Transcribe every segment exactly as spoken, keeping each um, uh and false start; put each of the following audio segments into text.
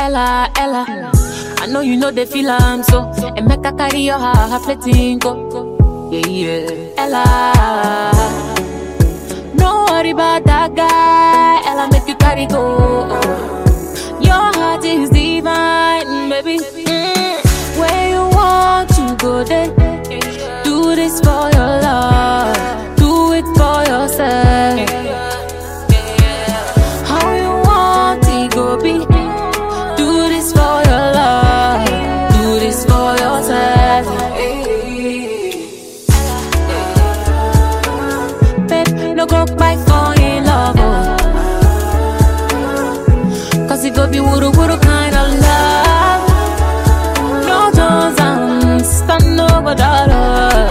Ella, Ella. I know you know the feel I'm so. And make a carry your heart, fletting go. Yeah, yeah. Ella. No worry about that guy. Ella make you carry go. Your heart is divine, baby. Mm. Where you want to go there. Do this for your love. Do it for yourself. How you want it go be. Do this for your love. Do this for yourself. Babe, no go back for in love. Oh. Cause it go be wuru wuru kind of love. No Jones and stand over dollar.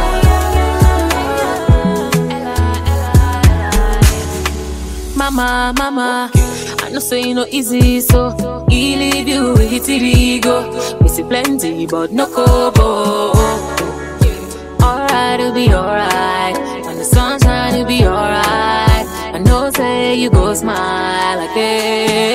Mama, mama, I know say you no easy, so he leave you with his ego. We see plenty, but no kobo. Alright, it'll be alright. When the sun shine, it'll be alright. I know say you go smile again.